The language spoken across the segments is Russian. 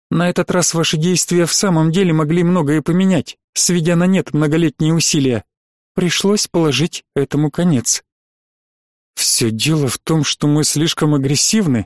На этот раз ваши действия в самом деле могли многое поменять, сведя на нет многолетние усилия. Пришлось положить этому конец. Все дело в том, что мы слишком агрессивны.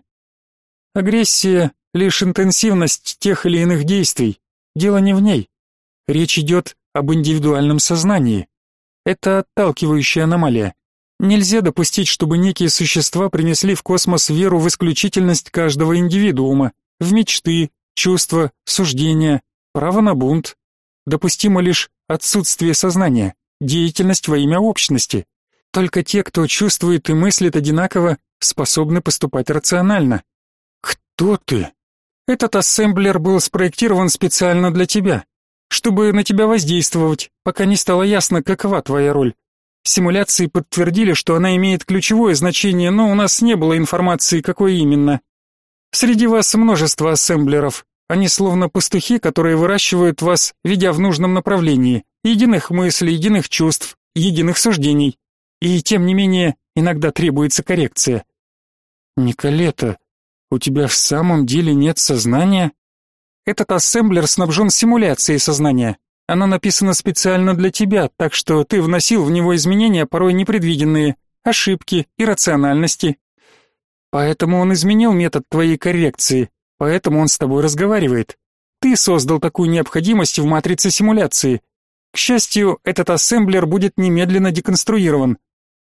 Агрессия — лишь интенсивность тех или иных действий. Дело не в ней. Речь идет об индивидуальном сознании. Это отталкивающая аномалия. Нельзя допустить, чтобы некие существа принесли в космос веру в исключительность каждого индивидуума, в мечты, чувства, суждения, право на бунт. Допустимо лишь отсутствие сознания, деятельность во имя общности. Только те, кто чувствует и мыслит одинаково, способны поступать рационально. Кто ты? Этот ассемблер был спроектирован специально для тебя, чтобы на тебя воздействовать, пока не стало ясно, какова твоя роль. Симуляции подтвердили, что она имеет ключевое значение, но у нас не было информации, какой именно. Среди вас множество ассемблеров. Они словно пастухи, которые выращивают вас, ведя в нужном направлении. Единых мыслей, единых чувств, единых суждений. И тем не менее, иногда требуется коррекция. Николета, у тебя в самом деле нет сознания? Этот ассемблер снабжен симуляцией сознания. Она написана специально для тебя, так что ты вносил в него изменения, порой непредвиденные, ошибки, иррациональности. Поэтому он изменил метод твоей коррекции, поэтому он с тобой разговаривает. Ты создал такую необходимость в матрице симуляции. К счастью, этот ассемблер будет немедленно деконструирован.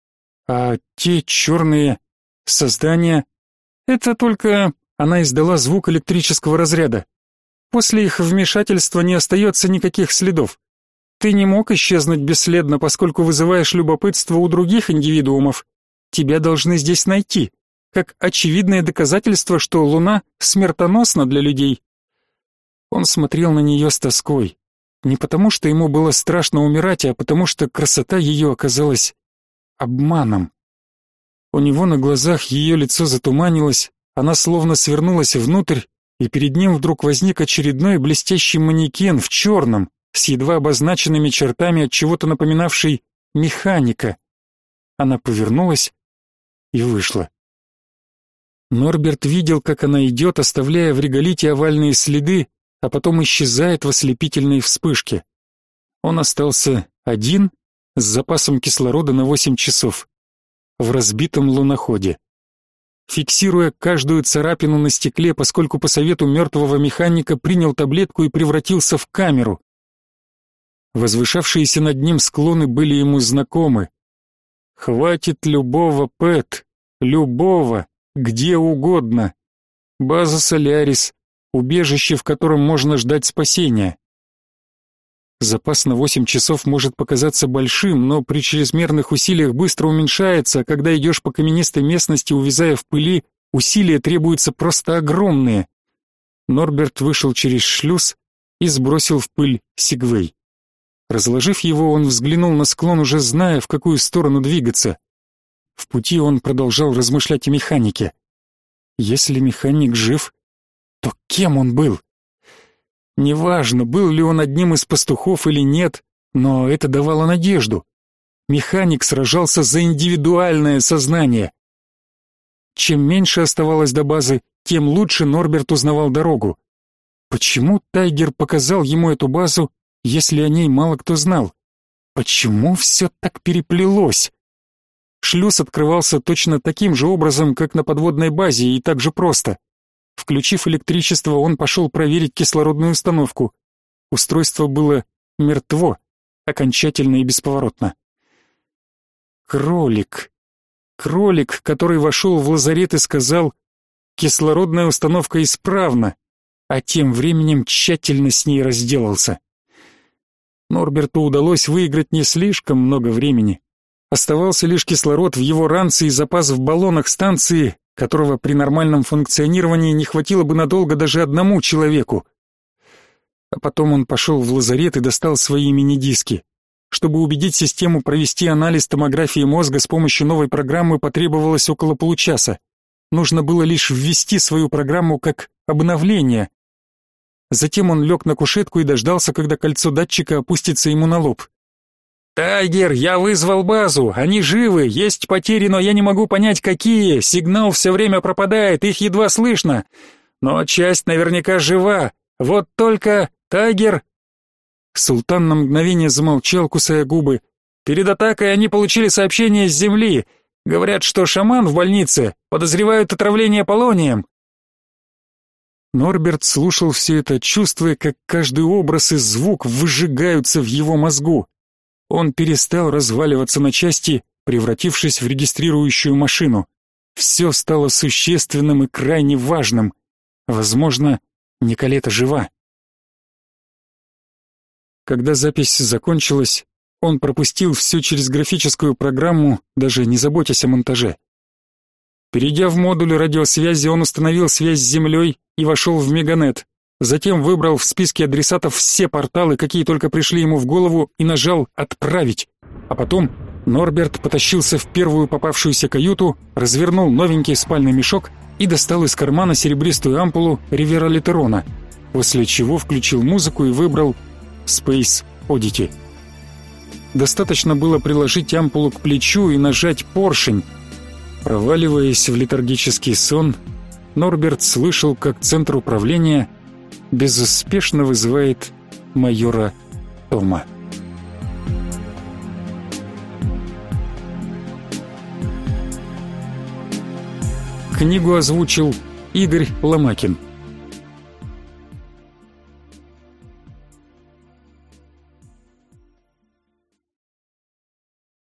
А те черные создания... Это только... Она издала звук электрического разряда. После их вмешательства не остается никаких следов. Ты не мог исчезнуть бесследно, поскольку вызываешь любопытство у других индивидуумов. Тебя должны здесь найти, как очевидное доказательство, что Луна смертоносна для людей. Он смотрел на нее с тоской. Не потому, что ему было страшно умирать, а потому, что красота ее оказалась обманом. У него на глазах ее лицо затуманилось, она словно свернулась внутрь, и перед ним вдруг возник очередной блестящий манекен в черном, с едва обозначенными чертами от чего-то напоминавший механика. Она повернулась и вышла. Норберт видел, как она идет, оставляя в реголите овальные следы, а потом исчезает в ослепительной вспышке. Он остался один, с запасом кислорода на 8 часов, в разбитом луноходе. Фиксируя каждую царапину на стекле, поскольку по совету мертвого механика принял таблетку и превратился в камеру. Возвышавшиеся над ним склоны были ему знакомы. Хватит любого, Пэт, любого, где угодно. База Солярис, убежище, в котором можно ждать спасения. Запас на 8 часов может показаться большим, но при чрезмерных усилиях быстро уменьшается, а когда идешь по каменистой местности, увязая в пыли, усилия требуются просто огромные. Норберт вышел через шлюз и сбросил в пыль сегвей. Разложив его, он взглянул на склон, уже зная, в какую сторону двигаться. В пути он продолжал размышлять о механике. Если механик жив, то кем он был? Неважно, был ли он одним из пастухов или нет, но это давало надежду. Механик сражался за индивидуальное сознание. Чем меньше оставалось до базы, тем лучше Норберт узнавал дорогу. Почему Тайгер показал ему эту базу, если о ней мало кто знал? Почему все так переплелось? Шлюз открывался точно таким же образом, как на подводной базе, и так же просто. Включив электричество, он пошел проверить кислородную установку. Устройство было мертво, окончательно и бесповоротно. Кролик, который вошел в лазарет и сказал: «Кислородная установка исправна», а тем временем тщательно с ней разделался. Норберту удалось выиграть не слишком много времени. Оставался лишь кислород в его ранце и запас в баллонах станции, которого при нормальном функционировании не хватило бы надолго даже одному человеку. А потом он пошел в лазарет и достал свои мини-диски. Чтобы убедить систему провести анализ томографии мозга с помощью новой программы, потребовалось около получаса. Нужно было лишь ввести свою программу как обновление. Затем он лег на кушетку и дождался, когда кольцо датчика опустится ему на лоб. «Тайгер, я вызвал базу, они живы, есть потери, но я не могу понять, какие, сигнал все время пропадает, их едва слышно. Но часть наверняка жива, Вот только, Тайгер...» Султан на мгновение замолчал, кусая губы. «Перед атакой они получили сообщение с земли. Говорят, что шаман в больнице, подозревают отравление полонием». Норберт слушал все это, чувствуя, как каждый образ и звук выжигаются в его мозгу. Он перестал разваливаться на части, превратившись в регистрирующую машину. Все стало существенным и крайне важным. Возможно, Николета жива. Когда запись закончилась, он пропустил все через графическую программу, даже не заботясь о монтаже. Перейдя в модуль радиосвязи, он установил связь с Землей и вошел в Меганет. Затем выбрал в списке адресатов все порталы, какие только пришли ему в голову, и нажал «Отправить». А потом Норберт потащился в первую попавшуюся каюту, развернул новенький спальный мешок и достал из кармана серебристую ампулу Риверолитерона, после чего включил музыку и выбрал Space Oddity. Достаточно было приложить ампулу к плечу и нажать поршень. Проваливаясь в летаргический сон, Норберт слышал, как центр управления безуспешно вызывает майора Тома. Книгу озвучил Игорь Ломакин.